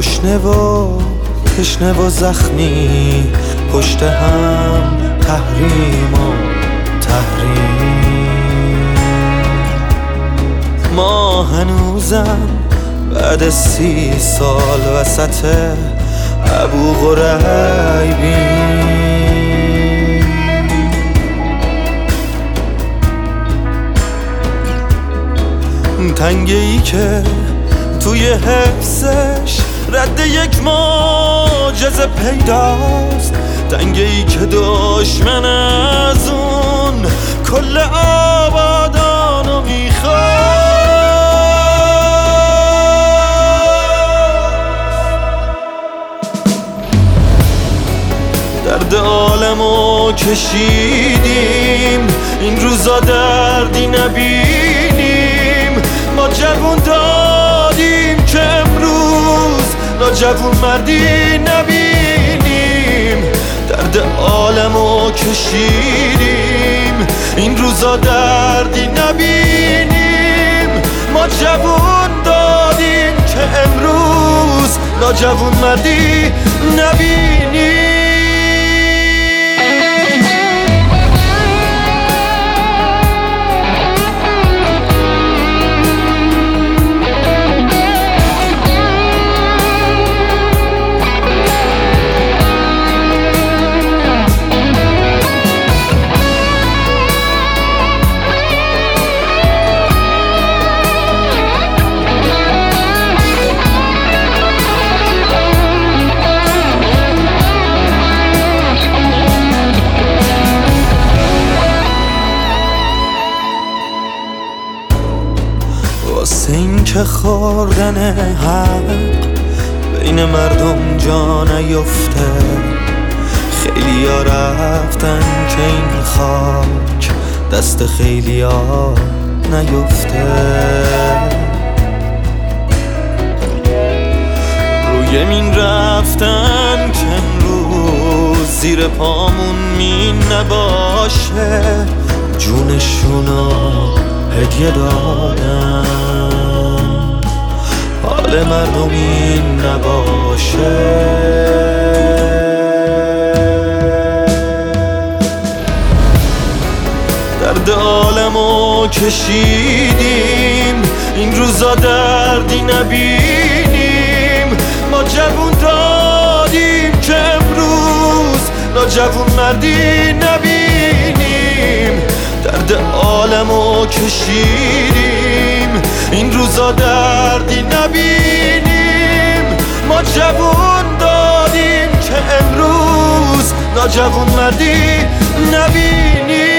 تشنه و زخمی، پشت هم تحریم و تحریم. ما هنوزم بعد 30 سال وسط ابو غریبیم. تنگه ای که توی حفظش رد یک معجزه پیداست، تنگه ای که دشمن از اون کل آبادانو میخواد. درد عالمو کشیدیم، این روزا دردی نبینیم. ما جوون دادیم که امروز ناجوون مردی نبینیم. درد عالمو کشیدیم، این روزا دردی نبینیم. ما جوون دادیم که امروز ناجوون مردی نبینیم. واسه این که خوردن حق بین مردم جا نیفته، خیلی ها رفتن که این خاک دست خیلی ها نیفته. روی مین رفتن که امروز زیر پامون مین نباشه، جونشونو هدیه دادن، حال مردم این نباشه. درد عالمو کشیدیم، این روزا دردی نبینیم. ما جوون دادیم که امروز ناجوون مردی نبینیم. درد عالمو کشیدیم، این روزا دردی نبینیم. ما جوون دادیم که امروز ناجوون مردی نبینیم.